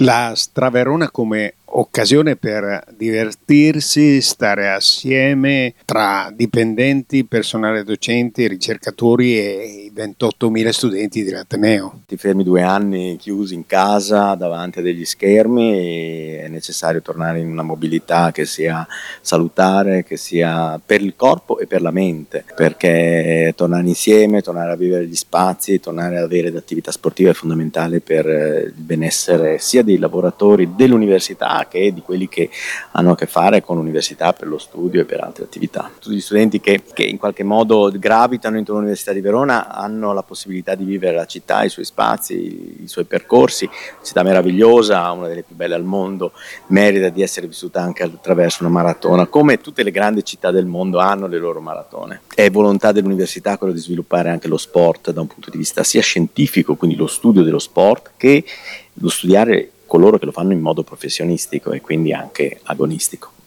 La Straverona come occasione per divertirsi, stare assieme tra dipendenti, personale docente, ricercatori e i 28.000 studenti dell'Ateneo. Ti fermi 2 anni chiusi in casa davanti a degli schermi e è necessario tornare in una mobilità che sia salutare, che sia per il corpo e per la mente, perché tornare insieme, tornare a vivere gli spazi, tornare ad avere l'attività sportiva è fondamentale per il benessere sia dei lavoratori dell'università che di quelli che hanno a che fare con l'università per lo studio e per altre attività. Tutti gli studenti che in qualche modo gravitano intorno all'Università di Verona hanno la possibilità di vivere la città, i suoi spazi, i suoi percorsi, una città meravigliosa, una delle più belle al mondo, merita di essere vissuta anche attraverso una maratona, come tutte le grandi città del mondo hanno le loro maratone. È volontà dell'università quello di sviluppare anche lo sport da un punto di vista sia scientifico, quindi lo studio dello sport, che lo studiare coloro che lo fanno in modo professionistico e quindi anche agonistico.